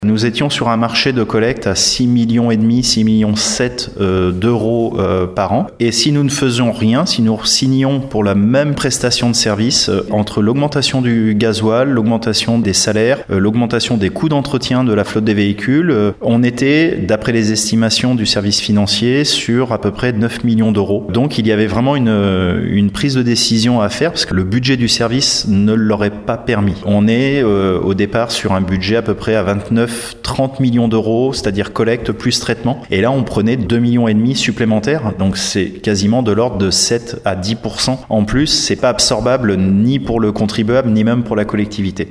Nous étions sur un marché de collecte à 6,5 millions, 6,7 millions d'euros par an. Et si nous ne faisions rien, si nous signions pour la même prestation de service, entre l'augmentation du gasoil, l'augmentation des salaires, l'augmentation des coûts d'entretien de la flotte des véhicules, on était, d'après les estimations du service financier, sur à peu près 9 millions d'euros. Donc il y avait vraiment une prise de décision à faire parce que le budget du service ne l'aurait pas permis. On est au départ sur un budget à peu près à 29-30 millions d'euros, c'est-à-dire collecte plus traitement. Et là, on prenait 2,5 millions supplémentaires. Donc, c'est quasiment de l'ordre de 7 à 10% en plus. C'est pas absorbable ni pour le contribuable, ni même pour la collectivité.